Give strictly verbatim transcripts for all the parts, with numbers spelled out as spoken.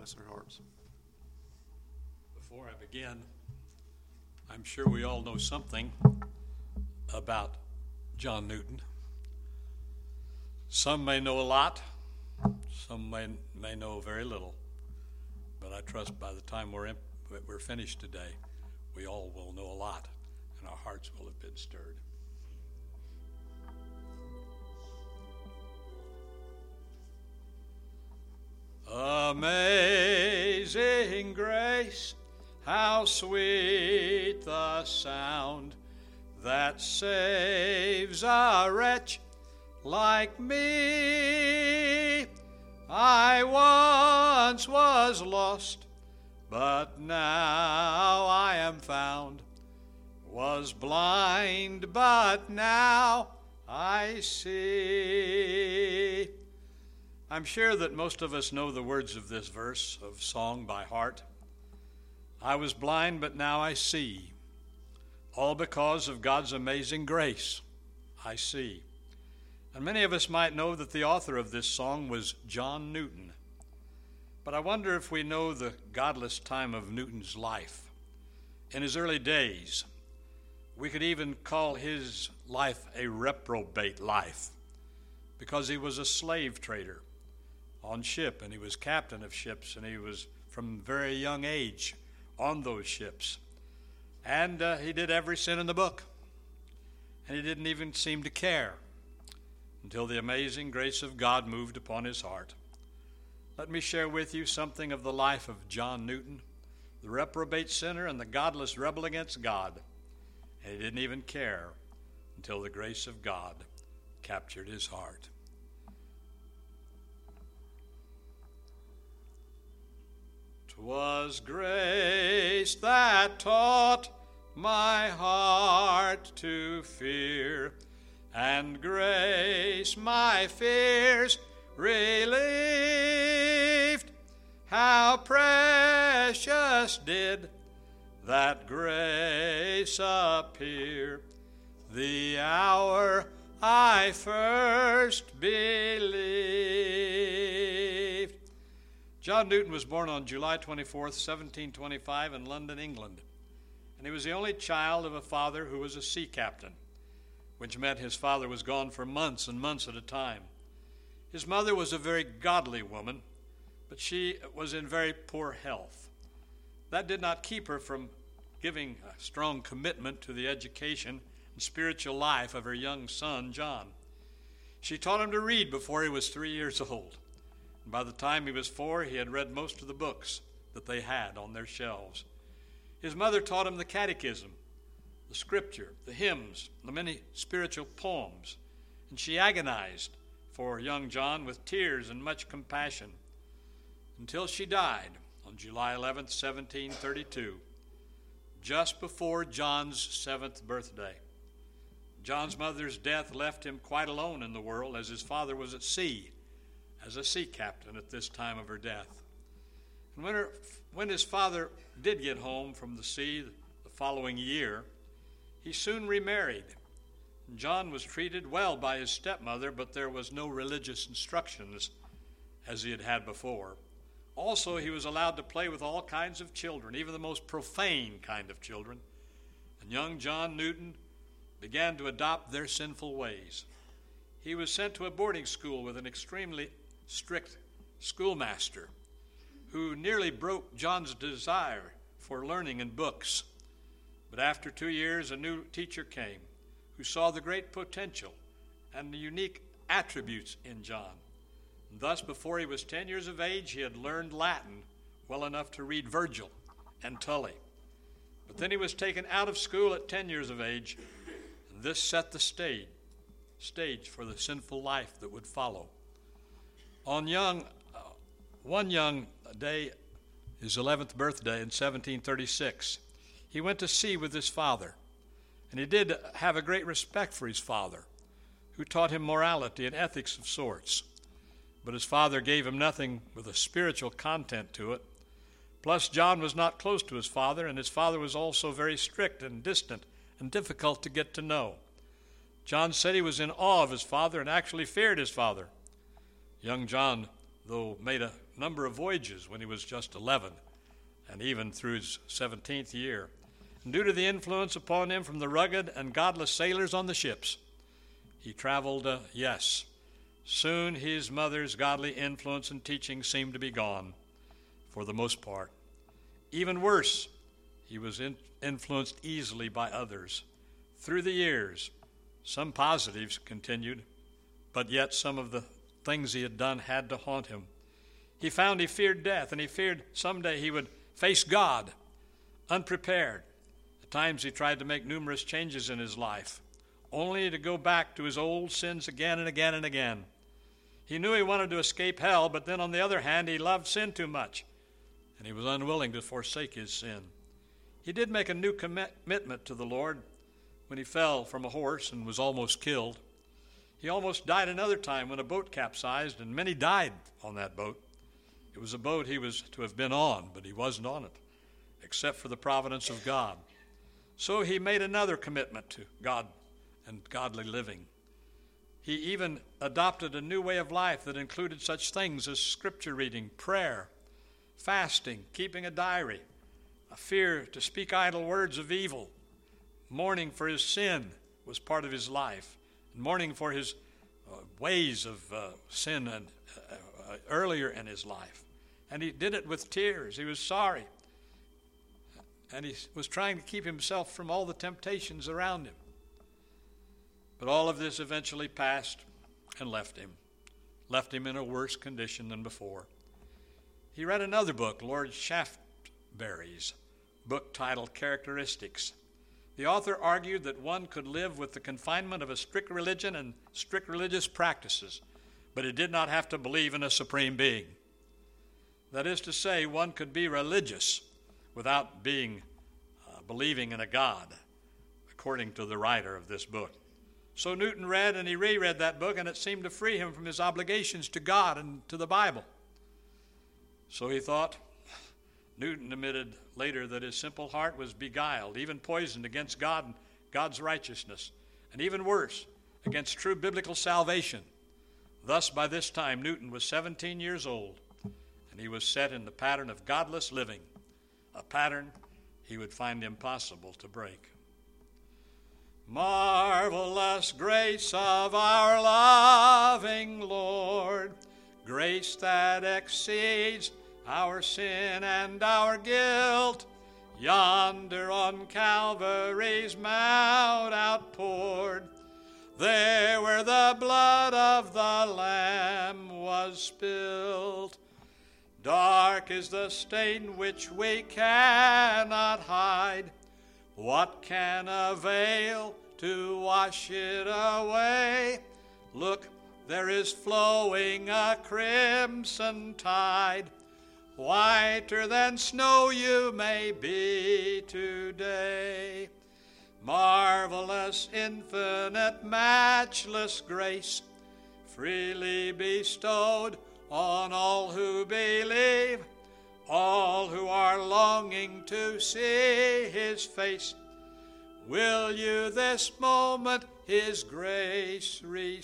bless our hearts. Before I begin, I'm sure we all know something about John Newton. Some may know a lot, some may, may know very little, but I trust by the time we're, in, we're finished today, we all will know a lot, and our hearts will have been stirred. Amazing grace, how sweet the sound that saves a wretch like me. I once was lost, but now I am found. Was blind, but now I see. I'm sure that most of us know the words of this verse of song by heart. I was blind, but now I see. All because of God's amazing grace, I see. And many of us might know that the author of this song was John Newton. But I wonder if we know the godless time of Newton's life. In his early days, we could even call his life a reprobate life, because he was a slave trader on ship, and he was captain of ships, and he was from very young age on those ships. And uh, he did every sin in the book, and he didn't even seem to care until the amazing grace of God moved upon his heart. Let me share with you something of the life of John Newton, the reprobate sinner and the godless rebel against God. And he didn't even care until the grace of God captured his heart. "'Twas grace that taught my heart to fear, and grace my fears relieved. How precious did that grace appear the hour I first believed." John Newton was born on July twenty-fourth, seventeen twenty-five in London, England. And he was the only child of a father who was a sea captain, which meant his father was gone for months and months at a time. His mother was a very godly woman, but she was in very poor health. That did not keep her from giving a strong commitment to the education and spiritual life of her young son, John. She taught him to read before he was three years old. And by the time he was four, he had read most of the books that they had on their shelves. His mother taught him the catechism, the scripture, the hymns, the many spiritual poems, and she agonized for young John with tears and much compassion until she died on July eleventh, seventeen thirty-two, just before John's seventh birthday. John's mother's death left him quite alone in the world, as his father was at sea, as a sea captain at this time of her death. And when, her, when his father did get home from the sea the following year, he soon remarried. John was treated well by his stepmother, but there was no religious instructions as he had had before. Also, he was allowed to play with all kinds of children, even the most profane kind of children. And young John Newton began to adopt their sinful ways. He was sent to a boarding school with an extremely strict schoolmaster who nearly broke John's desire for learning and books. But after two years, a new teacher came who saw the great potential and the unique attributes in John. And thus, before he was ten years of age, he had learned Latin well enough to read Virgil and Tully. But then he was taken out of school at ten years of age, and this set the stage, stage for the sinful life that would follow. On young, uh, one young day, his eleventh birthday in seventeen thirty-six, he went to sea with his father. And he did have a great respect for his father, who taught him morality and ethics of sorts. But his father gave him nothing with a spiritual content to it. Plus, John was not close to his father, and his father was also very strict and distant and difficult to get to know. John said he was in awe of his father and actually feared his father. Young John, though, made a number of voyages when he was just eleven, and even through his seventeenth year. And due to the influence upon him from the rugged and godless sailors on the ships, he traveled, uh, yes. Soon his mother's godly influence and teaching seemed to be gone, for the most part. Even worse, he was in, influenced easily by others. Through the years, some positives continued, but yet some of the things he had done had to haunt him. He found he feared death, and he feared someday he would face God, unprepared. At times he tried to make numerous changes in his life, only to go back to his old sins again and again and again. He knew he wanted to escape hell, but then on the other hand, he loved sin too much, and he was unwilling to forsake his sin. He did make a new commitment to the Lord when he fell from a horse and was almost killed. He almost died another time when a boat capsized, and many died on that boat. It was a boat he was to have been on, but he wasn't on it, except for the providence of God. So he made another commitment to God and godly living. He even adopted a new way of life that included such things as scripture reading, prayer, fasting, keeping a diary, a fear to speak idle words of evil. Mourning for his sin was part of his life, and mourning for his uh, ways of uh, sin and, uh, uh, earlier in his life. And he did it with tears. He was sorry. And he was trying to keep himself from all the temptations around him. But all of this eventually passed and left him, left him in a worse condition than before. He read another book, Lord Shaftesbury's book titled Characteristics. The author argued that one could live with the confinement of a strict religion and strict religious practices, but it did not have to believe in a supreme being. That is to say, one could be religious without being uh, believing in a God, according to the writer of this book. So Newton read and he reread that book, and it seemed to free him from his obligations to God and to the Bible. So he thought. Newton admitted later that his simple heart was beguiled, even poisoned against God and God's righteousness, and even worse, against true biblical salvation. Thus, by this time, Newton was seventeen years old, and he was set in the pattern of godless living, a pattern he would find impossible to break. Marvelous grace of our loving Lord, grace that exceeds our sin and our guilt, yonder on Calvary's mount outpoured, there where the blood of the Lamb was spilled. Dark is the stain which we cannot hide. What can avail to wash it away? Look, there is flowing a crimson tide. Whiter than snow you may be today. Marvelous, infinite, matchless grace, freely bestowed on all who believe, all who are longing to see his face. Will you this moment his grace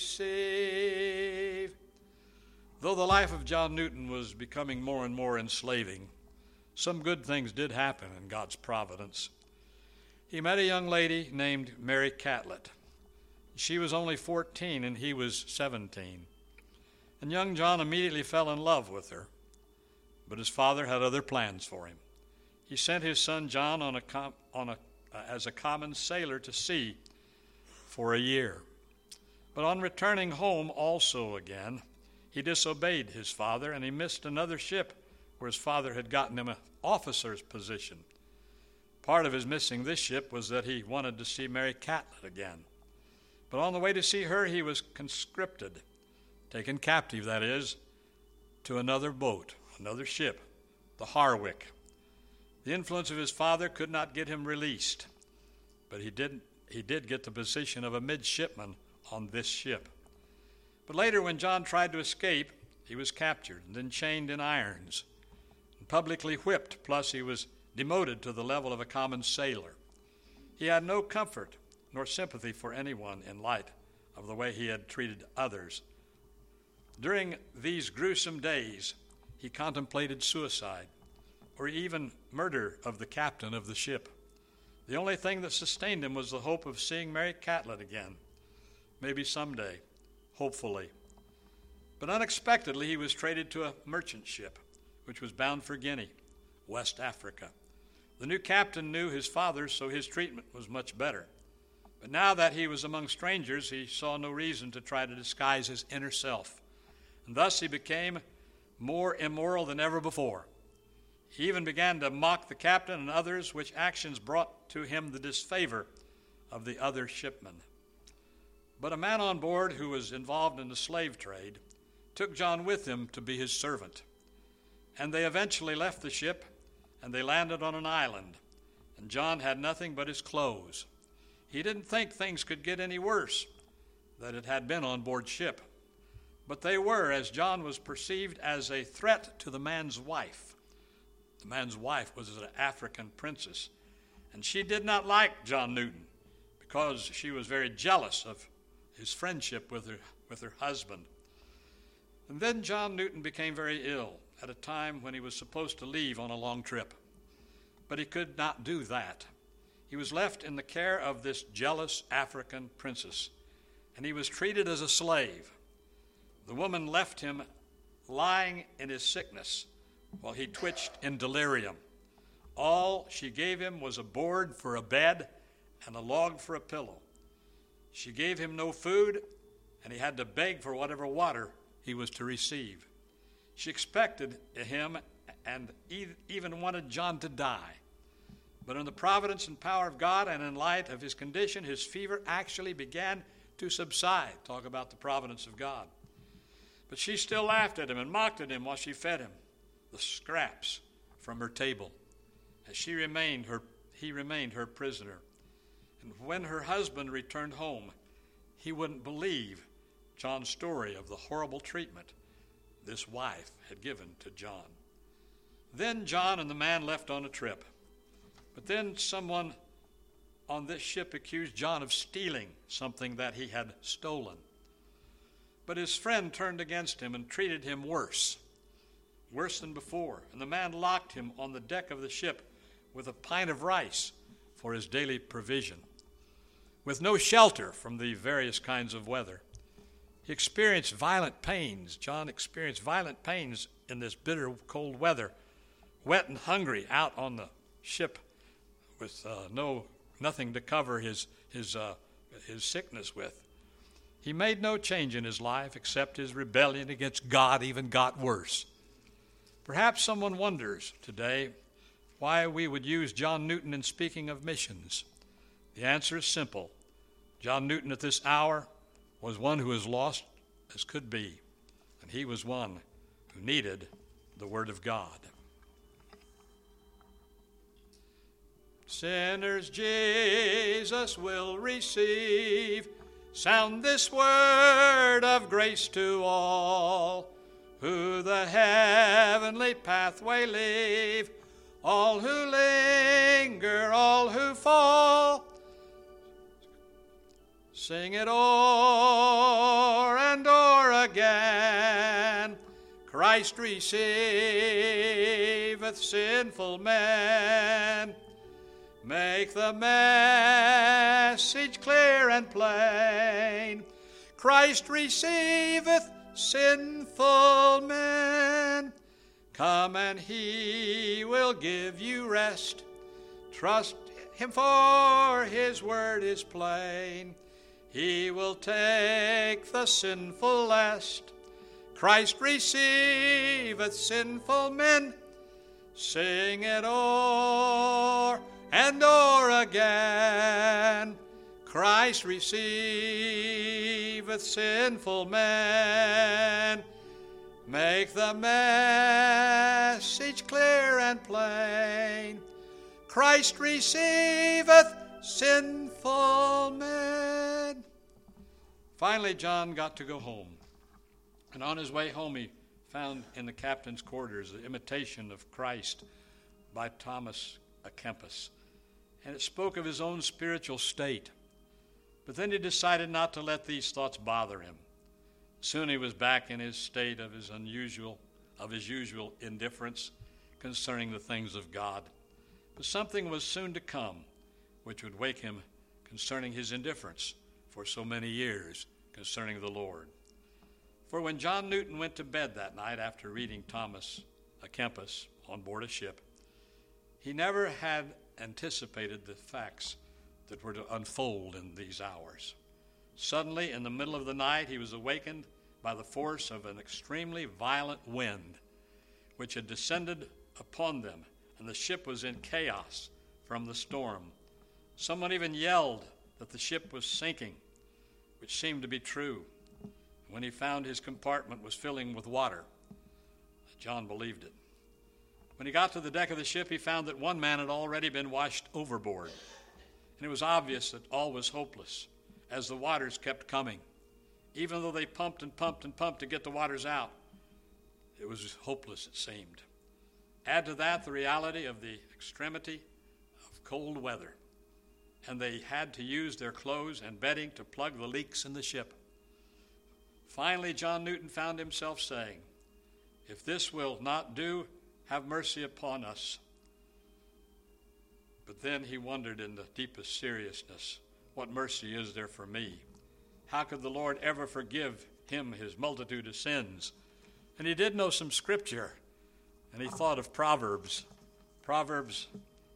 receive? Though the life of John Newton was becoming more and more enslaving, some good things did happen in God's providence. He met a young lady named Mary Catlett. She was only fourteen and he was seventeen. And young John immediately fell in love with her. But his father had other plans for him. He sent his son John on a com- on a, uh, as a common sailor to sea for a year. But on returning home also again, he disobeyed his father, and he missed another ship where his father had gotten him an officer's position. Part of his missing this ship was that he wanted to see Mary Catlett again. But on the way to see her, he was conscripted, taken captive, that is, to another boat, another ship, the Harwick. The influence of his father could not get him released, but he did, he did get the position of a midshipman on this ship. But later, when John tried to escape, he was captured and then chained in irons and publicly whipped, plus he was demoted to the level of a common sailor. He had no comfort nor sympathy for anyone in light of the way he had treated others. During these gruesome days, he contemplated suicide or even murder of the captain of the ship. The only thing that sustained him was the hope of seeing Mary Catlett again, maybe someday, hopefully. But unexpectedly, he was traded to a merchant ship, which was bound for Guinea, West Africa. The new captain knew his father, so his treatment was much better. But now that he was among strangers, he saw no reason to try to disguise his inner self. And thus he became more immoral than ever before. He even began to mock the captain and others, which actions brought to him the disfavor of the other shipmen. But a man on board who was involved in the slave trade took John with him to be his servant. And they eventually left the ship, and they landed on an island. And John had nothing but his clothes. He didn't think things could get any worse than it had been on board ship. But they were, as John was perceived as a threat to the man's wife. The man's wife was an African princess, and she did not like John Newton because she was very jealous of his friendship with her, with her husband. And then John Newton became very ill at a time when he was supposed to leave on a long trip. But he could not do that. He was left in the care of this jealous African princess, and he was treated as a slave. The woman left him lying in his sickness while he twitched in delirium. All she gave him was a board for a bed and a log for a pillow. She gave him no food, and he had to beg for whatever water he was to receive. She expected him and even wanted John to die. But in the providence and power of God and in light of his condition, his fever actually began to subside. Talk about the providence of God. But she still laughed at him and mocked at him while she fed him the scraps from her table, as she remained her, he remained her prisoner. And when her husband returned home, he wouldn't believe John's story of the horrible treatment this wife had given to John. Then John and the man left on a trip. But then someone on this ship accused John of stealing something that he had stolen. But his friend turned against him and treated him worse, worse than before. And the man locked him on the deck of the ship with a pint of rice for his daily provision. With no shelter from the various kinds of weather, he experienced violent pains. John experienced violent pains in this bitter cold weather, wet and hungry out on the ship with uh, no nothing to cover his his uh, his sickness with. He made no change in his life except his rebellion against God even got worse. Perhaps someone wonders today why we would use John Newton in speaking of missions. The answer is simple. John Newton at this hour was one who was lost as could be, and he was one who needed the Word of God. Sinners Jesus will receive. Sound this word of grace to all who the heavenly pathway leave, all who linger, all who fall. Sing it o'er and o'er again. Christ receiveth sinful men. Make the message clear and plain. Christ receiveth sinful men. Come and he will give you rest. Trust him, for his word is plain. He will take the sinful lest. Christ receiveth sinful men. Sing it o'er and o'er again. Christ receiveth sinful men. Make the message clear and plain. Christ receiveth sinful men. Finally, John got to go home. And on his way home, he found in the captain's quarters the Imitation of Christ by Thomas à Kempis. And it spoke of his own spiritual state. But then he decided not to let these thoughts bother him. Soon he was back in his state of his unusual of his usual indifference concerning the things of God. But something was soon to come which would wake him concerning his indifference for so many years concerning the Lord. For when John Newton went to bed that night after reading Thomas à Kempis on board a ship, he never had anticipated the facts that were to unfold in these hours. Suddenly, in the middle of the night, he was awakened by the force of an extremely violent wind, which had descended upon them, and the ship was in chaos from the storm. Someone even yelled that the ship was sinking, which seemed to be true. When he found his compartment was filling with water, John believed it. When he got to the deck of the ship, he found that one man had already been washed overboard, and it was obvious that all was hopeless as the waters kept coming. Even though they pumped and pumped and pumped to get the waters out, it was hopeless, it seemed. Add to that the reality of the extremity of cold weather, and they had to use their clothes and bedding to plug the leaks in the ship. Finally, John Newton found himself saying, "If this will not do, have mercy upon us." But then he wondered in the deepest seriousness, what mercy is there for me? How could the Lord ever forgive him his multitude of sins? And he did know some scripture, and he thought of Proverbs. Proverbs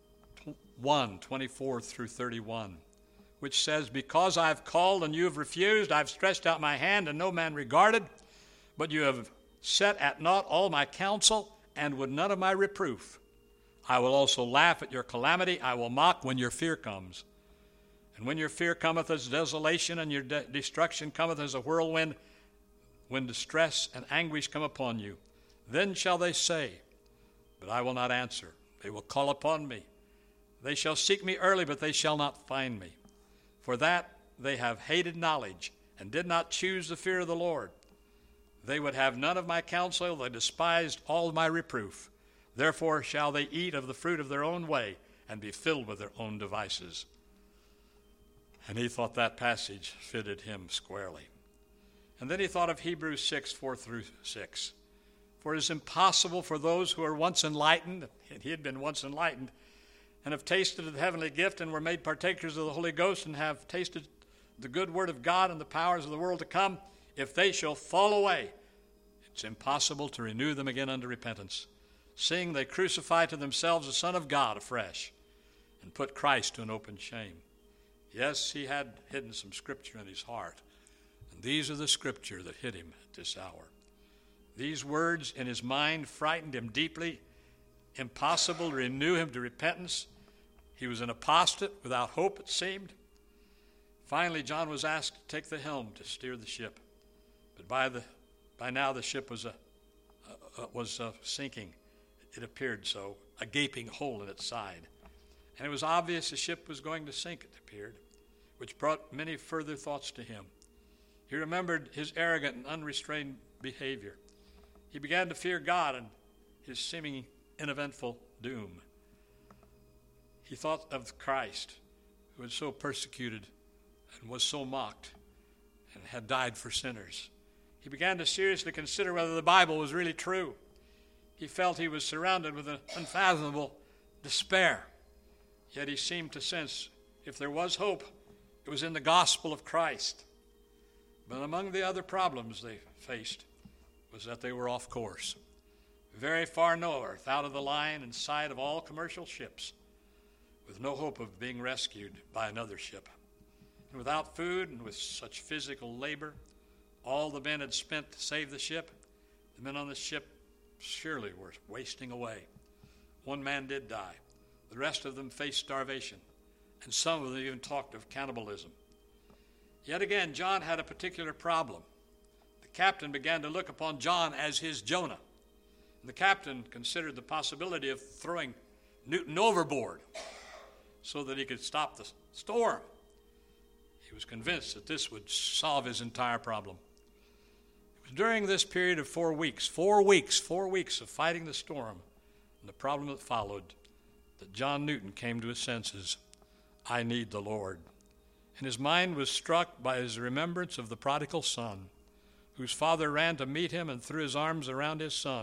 one, twenty-four through thirty-one, which says, "Because I have called and you have refused, I have stretched out my hand and no man regarded, but you have set at naught all my counsel and would none of my reproof. I will also laugh at your calamity. I will mock when your fear comes. And when your fear cometh as desolation and your de- destruction cometh as a whirlwind, when distress and anguish come upon you, then shall they say, but I will not answer. They will call upon me. They shall seek me early, but they shall not find me. For that they have hated knowledge and did not choose the fear of the Lord. They would have none of my counsel. They despised all my reproof. Therefore shall they eat of the fruit of their own way and be filled with their own devices." And he thought that passage fitted him squarely. And then he thought of Hebrews six, four through six. "For it is impossible for those who are once enlightened," and he had been once enlightened, "and have tasted of the heavenly gift and were made partakers of the Holy Ghost and have tasted the good word of God and the powers of the world to come, if they shall fall away, it's impossible to renew them again unto repentance, seeing they crucify to themselves the Son of God afresh and put Christ to an open shame." Yes, he had hidden some scripture in his heart, and these are the scripture that hit him at this hour. These words in his mind frightened him deeply. Impossible to renew him to repentance. He was an apostate without hope, it seemed. Finally, John was asked to take the helm to steer the ship, but by the by now the ship was a, uh, was uh, sinking. It appeared so, a gaping hole in its side. And it was obvious the ship was going to sink, it appeared, which brought many further thoughts to him. He remembered his arrogant and unrestrained behavior. He began to fear God and his seeming uneventful doom. He thought of Christ, who had so persecuted and was so mocked and had died for sinners. He began to seriously consider whether the Bible was really true. He felt he was surrounded with an unfathomable despair. Yet he seemed to sense if there was hope, it was in the gospel of Christ. But among the other problems they faced was that they were off course, very far north, out of the line and sight of all commercial ships, with no hope of being rescued by another ship. And without food and with such physical labor, all the men had spent to save the ship, the men on the ship surely were wasting away. One man did die. The rest of them faced starvation, and some of them even talked of cannibalism. Yet again, John had a particular problem. The captain began to look upon John as his Jonah. And the captain considered the possibility of throwing Newton overboard so that he could stop the storm. He was convinced that this would solve his entire problem. It was during this period of four weeks, four weeks, four weeks of fighting the storm and the problem that followed, that John Newton came to his senses. I need the Lord. And his mind was struck by his remembrance of the prodigal son, whose father ran to meet him and threw his arms around his son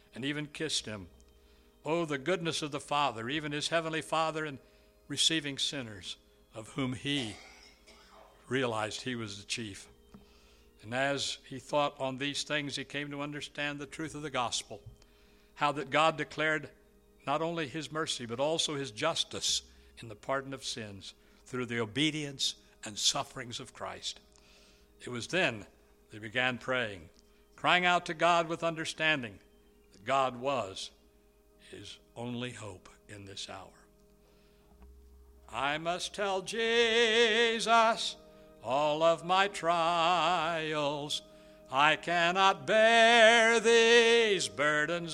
and even kissed him. Oh, the goodness of the Father, even his heavenly Father, in receiving sinners, of whom he realized he was the chief. And as he thought on these things, he came to understand the truth of the gospel, how that God declared not only his mercy, but also his justice in the pardon of sins through the obedience and sufferings of Christ. It was then they began praying, crying out to God with understanding that God was his only hope in this hour. I must tell Jesus all of my trials. I cannot bear these burdens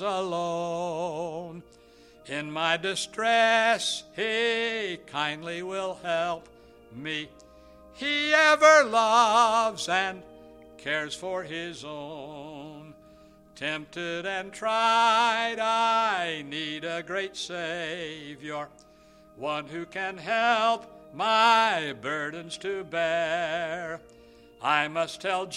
alone. In my distress, he kindly will help me. He ever loves and cares for his own. Tempted and tried, I need a great Savior, one who can help my burdens to bear. I must tell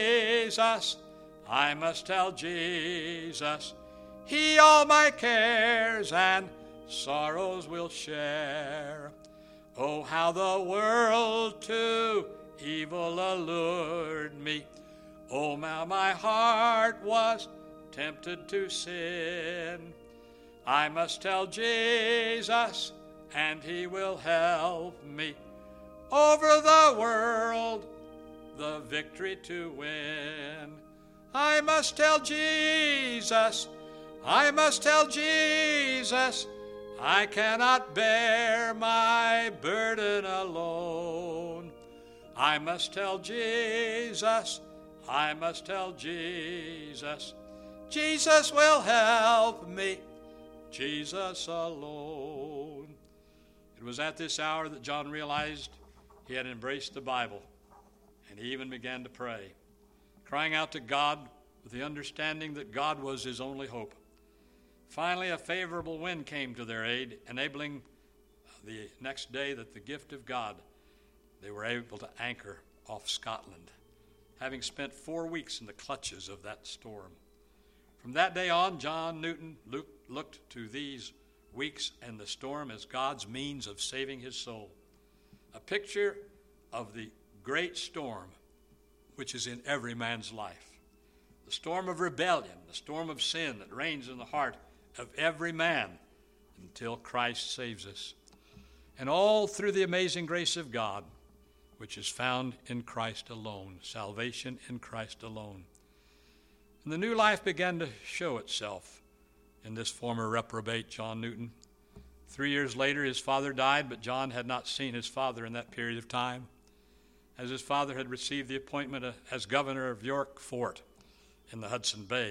Jesus, I must tell Jesus, he all my cares and sorrows will share. Oh, how the world to evil allured me. Oh, how my heart was tempted to sin. I must tell Jesus, and he will help me over the world, the victory to win. I must tell Jesus, I must tell Jesus, I cannot bear my burden alone. I must tell Jesus, I must tell Jesus, Jesus will help me, Jesus alone. It was at this hour that John realized he had embraced the Bible, and he even began to pray, crying out to God with the understanding that God was his only hope. Finally, a favorable wind came to their aid, enabling the next day that the gift of God, they were able to anchor off Scotland, having spent four weeks in the clutches of that storm. From that day on, John Newton looked to these weeks and the storm as God's means of saving his soul, a picture of the great storm which is in every man's life, the storm of rebellion, the storm of sin that reigns in the heart of every man until Christ saves us, and all through the amazing grace of God, which is found in Christ alone, salvation in Christ alone. And the new life began to show itself in this former reprobate, John Newton. Three years later, his father died, but John had not seen his father in that period of time, as his father had received the appointment as governor of York Fort in the Hudson Bay.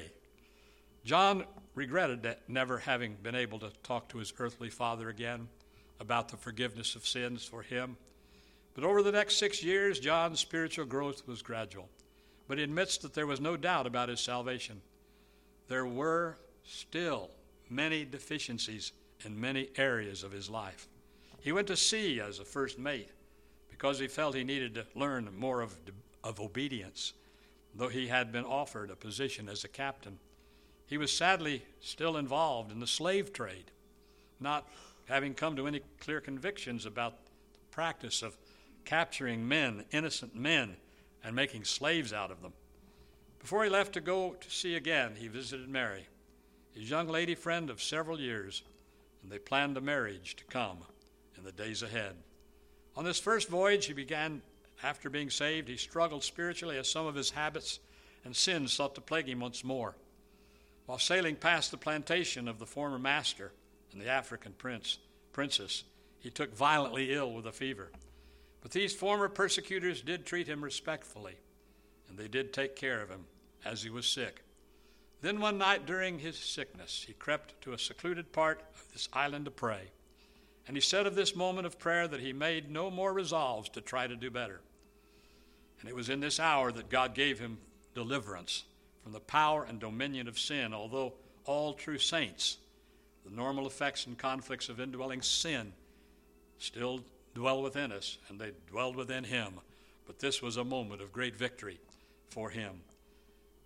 John regretted that never having been able to talk to his earthly father again about the forgiveness of sins for him. But over the next six years, John's spiritual growth was gradual. But he admits that there was no doubt about his salvation. There were still many deficiencies in many areas of his life. He went to sea as a first mate because he felt he needed to learn more of, of obedience, though he had been offered a position as a captain. He was sadly still involved in the slave trade, not having come to any clear convictions about the practice of capturing men, innocent men, and making slaves out of them. Before he left to go to sea again, he visited Mary, his young lady friend of several years, and they planned a marriage to come in the days ahead. On this first voyage he began, after being saved, he struggled spiritually as some of his habits and sins sought to plague him once more. While sailing past the plantation of the former master and the African prince, princess, he took violently ill with a fever. But these former persecutors did treat him respectfully, and they did take care of him as he was sick. Then one night during his sickness, he crept to a secluded part of this island to pray. And he said of this moment of prayer that he made no more resolves to try to do better. And it was in this hour that God gave him deliverance from the power and dominion of sin, although all true saints, the normal effects and conflicts of indwelling sin still dwell within us, and they dwelled within him. But this was a moment of great victory for him.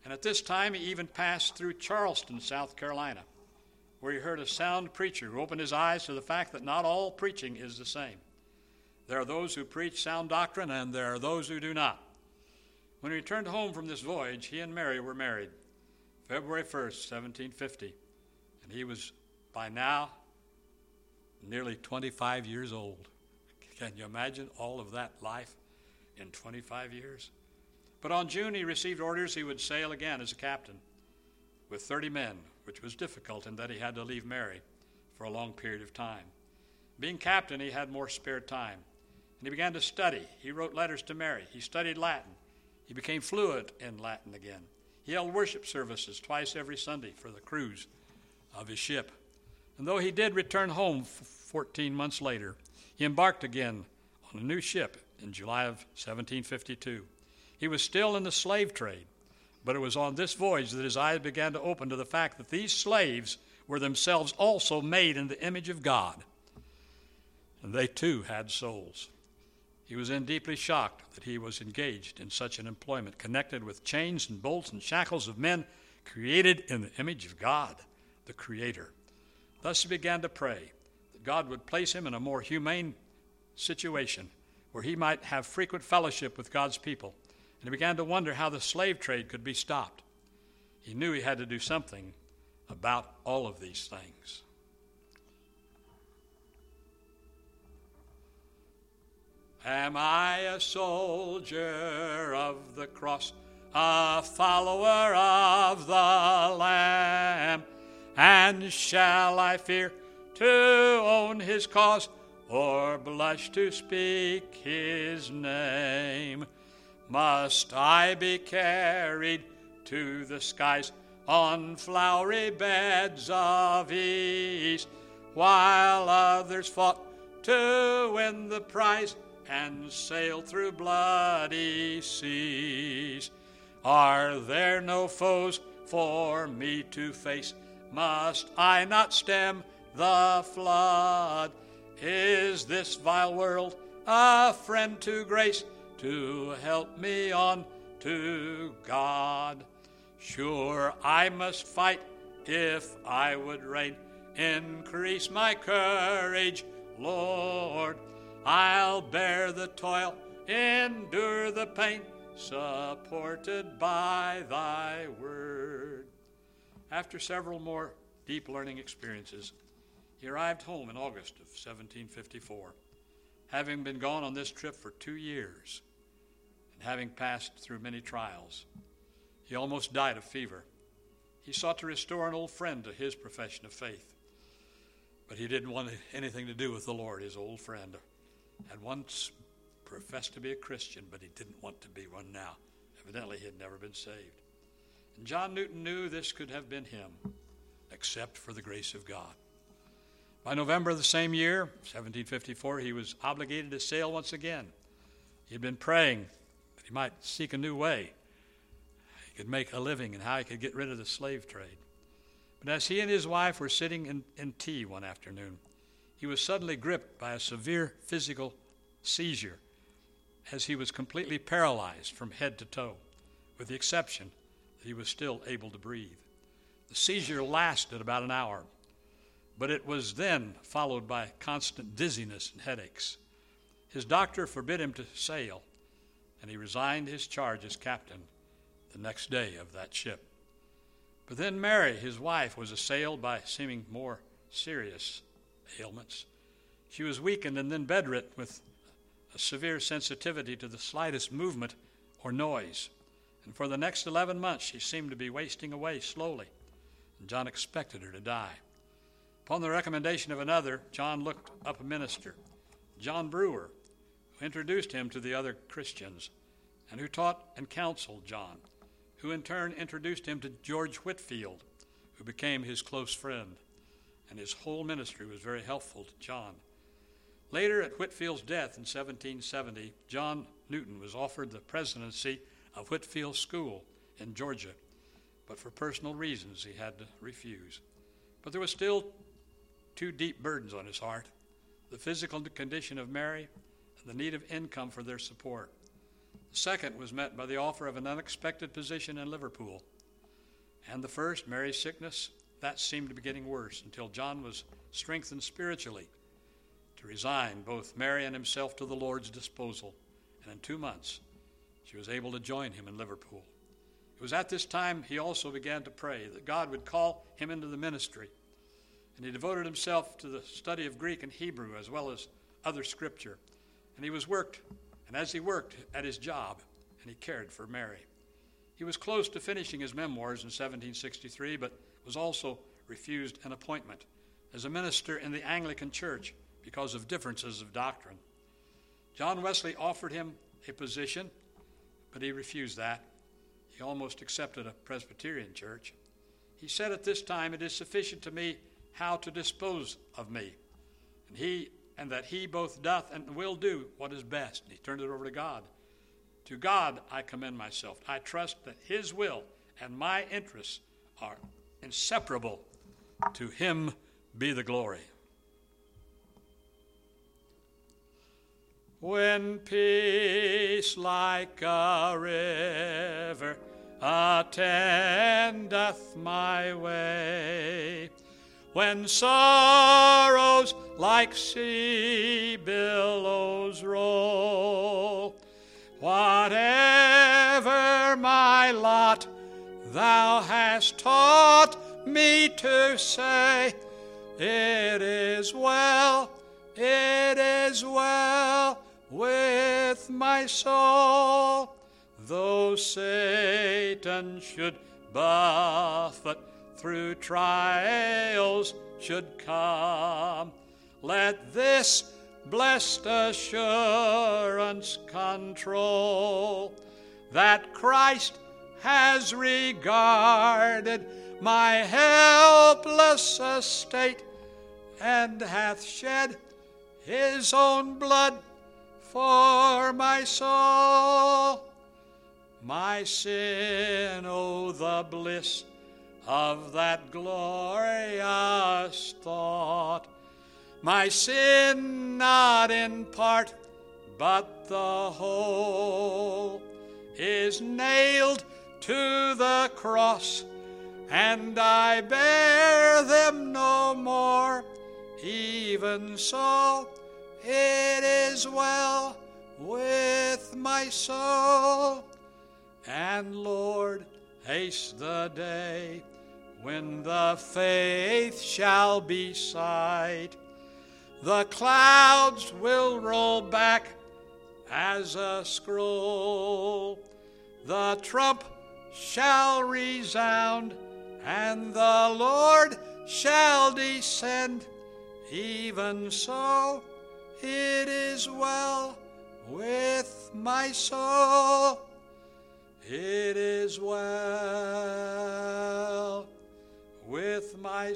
And at this time, he even passed through Charleston, South Carolina, where he heard a sound preacher who opened his eyes to the fact that not all preaching is the same. There are those who preach sound doctrine, and there are those who do not. When he returned home from this voyage, he and Mary were married, February first, seventeen fifty, and he was by now nearly twenty-five years old. Can you imagine all of that life in twenty-five years? But on June, he received orders he would sail again as a captain with thirty men, which was difficult in that he had to leave Mary for a long period of time. Being captain, he had more spare time, and he began to study. He wrote letters to Mary. He studied Latin. He became fluent in Latin again. He held worship services twice every Sunday for the crews of his ship. And though he did return home fourteen months later, he embarked again on a new ship in July of seventeen fifty-two. He was still in the slave trade, but it was on this voyage that his eyes began to open to the fact that these slaves were themselves also made in the image of God, and they too had souls. He was then deeply shocked that he was engaged in such an employment, connected with chains and bolts and shackles of men created in the image of God, the Creator. Thus he began to pray that God would place him in a more humane situation where he might have frequent fellowship with God's people. And he began to wonder how the slave trade could be stopped. He knew he had to do something about all of these things. Am I a soldier of the cross, a follower of the Lamb? And shall I fear to own his cause, or blush to speak his name? Must I be carried to the skies on flowery beds of ease, while others fought to win the prize and sail through bloody seas? Are there no foes for me to face? Must I not stem the flood? Is this vile world a friend to grace, to help me on to God? Sure, I must fight if I would reign. Increase my courage, Lord. I'll bear the toil, endure the pain, supported by thy word. After several more deep learning experiences, he arrived home in August of seventeen fifty-four, having been gone on this trip for two years and having passed through many trials. He almost died of fever. He sought to restore an old friend to his profession of faith, but he didn't want anything to do with the Lord. His old friend had once professed to be a Christian, but he didn't want to be one now. Evidently, he had never been saved. And John Newton knew this could have been him, except for the grace of God. By November of the same year, seventeen fifty-four, he was obligated to sail once again. He had been praying that he might seek a new way. He could make a living and how he could get rid of the slave trade. But as he and his wife were sitting in, in tea one afternoon, he was suddenly gripped by a severe physical seizure, as he was completely paralyzed from head to toe, with the exception that he was still able to breathe. The seizure lasted about an hour, but it was then followed by constant dizziness and headaches. His doctor forbid him to sail, and he resigned his charge as captain the next day of that ship. But then Mary, his wife, was assailed by seeming more serious ailments. She was weakened and then bedridden with a severe sensitivity to the slightest movement or noise. And for the next eleven months, she seemed to be wasting away slowly, and John expected her to die. Upon the recommendation of another, John looked up a minister, John Brewer, who introduced him to the other Christians and who taught and counseled John, who in turn introduced him to George Whitefield, who became his close friend, and his whole ministry was very helpful to John. Later, at Whitefield's death in seventeen seventy, John Newton was offered the presidency of Whitefield School in Georgia, but for personal reasons he had to refuse. But there was still two deep burdens on his heart: the physical condition of Mary and the need of income for their support. The second was met by the offer of an unexpected position in Liverpool. And the first, Mary's sickness, that seemed to be getting worse until John was strengthened spiritually to resign both Mary and himself to the Lord's disposal. And in two months, she was able to join him in Liverpool. It was at this time he also began to pray that God would call him into the ministry. And he devoted himself to the study of Greek and Hebrew as well as other scripture. And he was worked, and as he worked at his job, and he cared for Mary. He was close to finishing his memoirs in seventeen sixty-three, but was also refused an appointment as a minister in the Anglican Church because of differences of doctrine. John Wesley offered him a position, but he refused that. He almost accepted a Presbyterian church. He said at this time, "It is sufficient to me how to dispose of me, and he and that he both doth and will do what is best." And he turned it over to God. To God I commend myself. I trust that his will and my interests are inseparable. To him be the glory. When peace like a river attendeth my way, when sorrows like sea billows roll, whatever my lot, thou hast taught me to say, it is well, it is well with my soul. Though Satan should buffet, through trials should come, let this blessed assurance control, that Christ has regarded my helpless estate, and hath shed his own blood for my soul. My sin, oh, the bliss of that glorious thought. My sin not in part, but the whole, is nailed to the cross, and I bear them no more. Even so, it is well with my soul. And Lord, haste the day when the faith shall be sight. The clouds will roll back as a scroll. The trump shall resound, and the Lord shall descend. Even so, it is well with my soul. It is well with my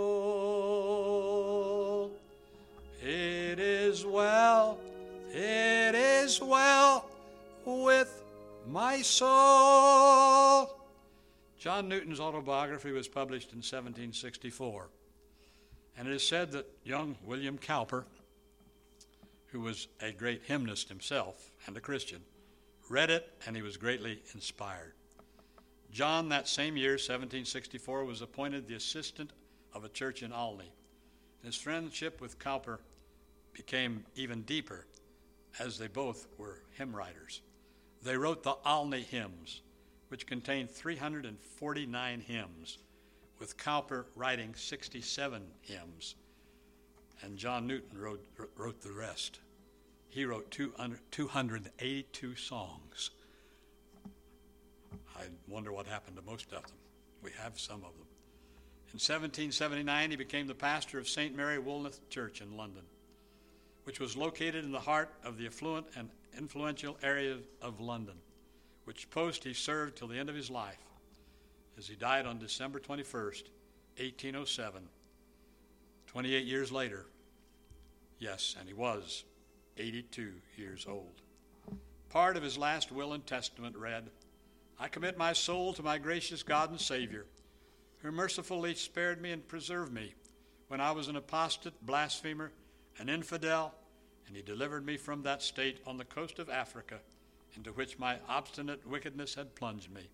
soul. It is well, it is well with my soul. John Newton's autobiography was published in seventeen sixty-four. And it is said that young William Cowper, who was a great hymnist himself and a Christian, read it, and he was greatly inspired. John, that same year, seventeen sixty-four, was appointed the assistant of a church in Olney. His friendship with Cowper became even deeper, as they both were hymn writers. They wrote the Olney hymns, which contained three hundred forty-nine hymns, with Cowper writing sixty-seven hymns, and John Newton wrote, wrote the rest. He wrote two hundred eighty-two songs. I wonder what happened to most of them. We have some of them. In seventeen seventy-nine, he became the pastor of Saint Mary Woolnoth Church in London, which was located in the heart of the affluent and influential area of London, which post he served till the end of his life, as he died on December twenty-first, eighteen oh seven, twenty-eight years later. Yes, and he was eighty-two years old. Part of his last will and testament read, I commit my soul to my gracious God and Savior, who mercifully spared me and preserved me when I was an apostate, blasphemer, an infidel, and he delivered me from that state on the coast of Africa into which my obstinate wickedness had plunged me,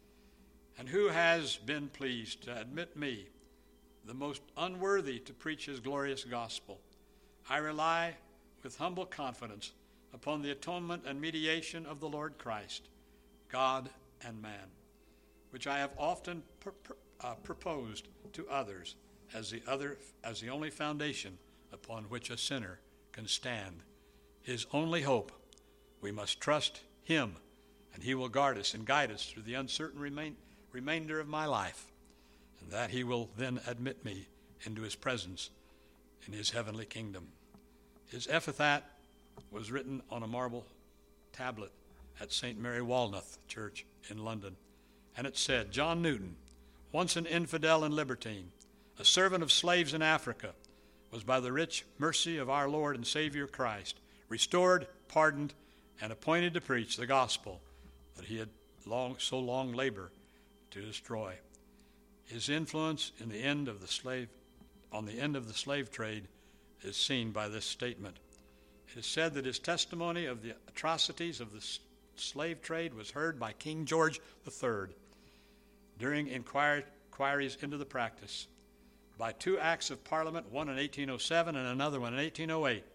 and who has been pleased to admit me, the most unworthy to preach his glorious gospel. I rely with humble confidence upon the atonement and mediation of the Lord Christ, God and man, which I have often pr- pr- uh, proposed to others as the other as the only foundation upon which a sinner can stand. His only hope. We must trust him, and he will guard us and guide us through the uncertain remain, remainder of my life, and that he will then admit me into his presence in his heavenly kingdom. His epitaph was written on a marble tablet at Saint Mary Walnut Church in London, and it said, John Newton, once an infidel and libertine, a servant of slaves in Africa, was by the rich mercy of our Lord and Savior Christ restored, pardoned, and appointed to preach the gospel that he had long so long labored to destroy. His influence in the end of the slave on the end of the slave trade is seen by this statement. It is said that his testimony of the atrocities of the slave trade was heard by King George the Third during inquir- inquiries into the practice. By two acts of Parliament, one in eighteen oh seven and another one in eighteen oh eight,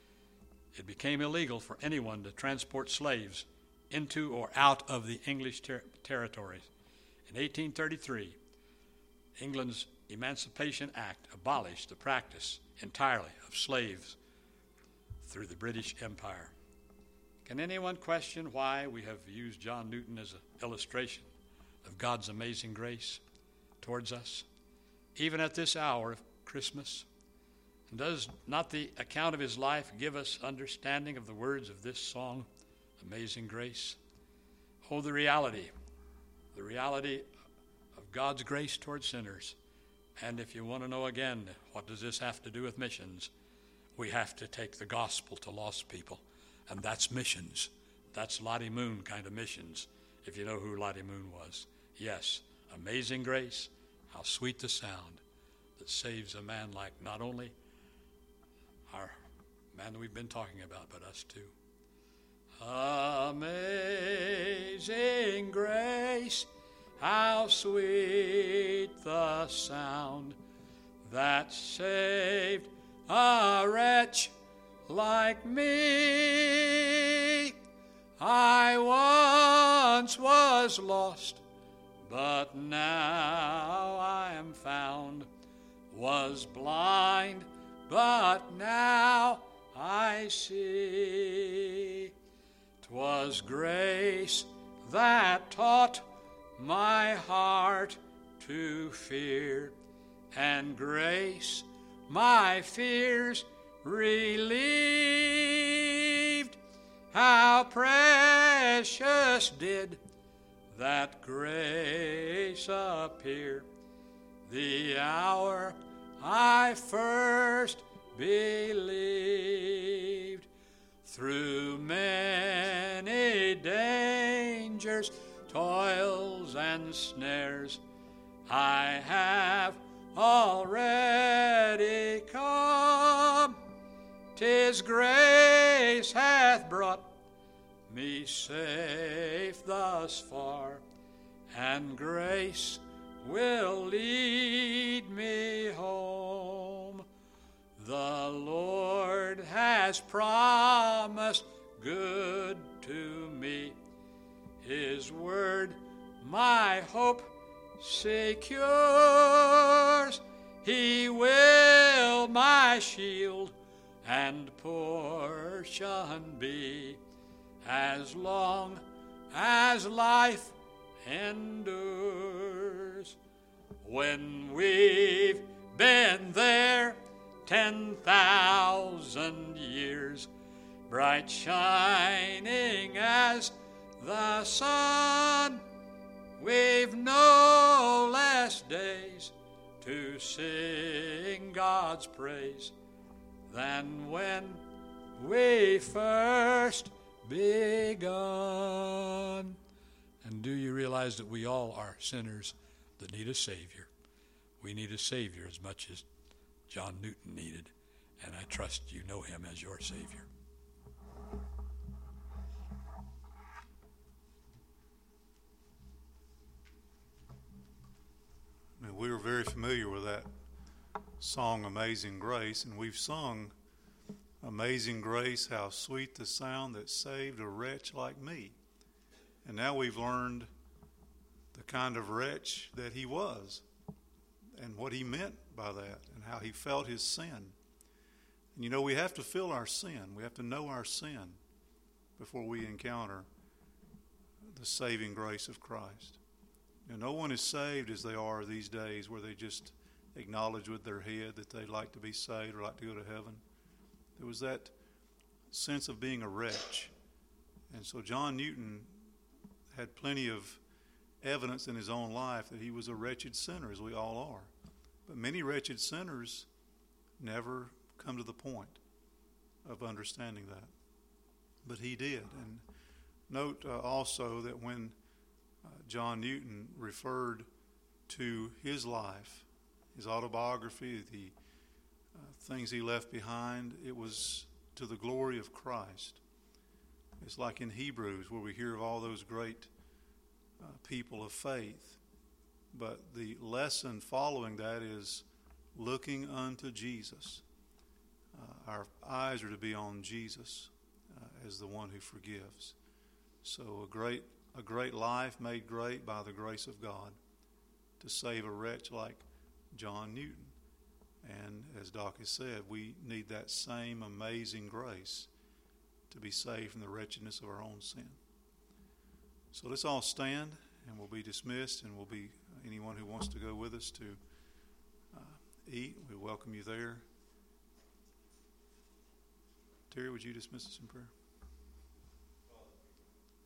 it became illegal for anyone to transport slaves into or out of the English ter- territories. In eighteen thirty-three, England's Emancipation Act abolished the practice entirely of slaves through the British Empire. Can anyone question why we have used John Newton as an illustration of God's amazing grace towards us, even at this hour of Christmas? And does not the account of his life give us understanding of the words of this song, Amazing Grace? Oh, the reality, the reality of God's grace towards sinners. And if you want to know again, what does this have to do with missions? We have to take the gospel to lost people, and that's missions. That's Lottie Moon kind of missions, if you know who Lottie Moon was. Yes, amazing grace, how sweet the sound that saves a man like not only our man that we've been talking about, but us too. Amazing grace, how sweet the sound that saved a wretch like me. I once was lost, but now I am found, was blind, but now I see. 'Twas grace that taught my heart to fear, and grace my fears relieved. How precious did that grace appear the hour I first believed. Through many dangers, toils, and snares, I have already come. 'Tis grace hath brought me safe thus far, and grace will lead me home. The Lord has promised good to me. His word my hope secures. He will my shield and portion be, as long as life endures. When we've been there ten thousand years, bright shining as the sun, we've no less days to sing God's praise than when we first begun. And do you realize that we all are sinners that need a Savior? We need a Savior as much as John Newton needed, and I trust you know him as your Savior. we were very familiar with that song, Amazing Grace, and we've sung Amazing Grace, how sweet the sound that saved a wretch like me. And now we've learned the kind of wretch that he was and what he meant by that and how he felt his sin. And you know, we have to feel our sin. We have to know our sin before we encounter the saving grace of Christ. You know, no one is saved as they are these days, where they just acknowledge with their head that they'd like to be saved or like to go to heaven. There was that sense of being a wretch. And so John Newton had plenty of evidence in his own life that he was a wretched sinner, as we all are. But many wretched sinners never come to the point of understanding that. But he did. And note uh, also that when uh, John Newton referred to his life, his autobiography, the uh, things he left behind, it was to the glory of Christ. It's like in Hebrews, where we hear of all those great uh, people of faith. But the lesson following that is looking unto Jesus. Uh, our eyes are to be on Jesus uh, as the one who forgives. So a great, a great life made great by the grace of God to save a wretch like John Newton. And as Doc has said, we need that same amazing grace to be saved from the wretchedness of our own sin. So let's all stand, and we'll be dismissed, and we'll be anyone who wants to go with us to uh, eat. We welcome you there. Terry, would you dismiss us in prayer?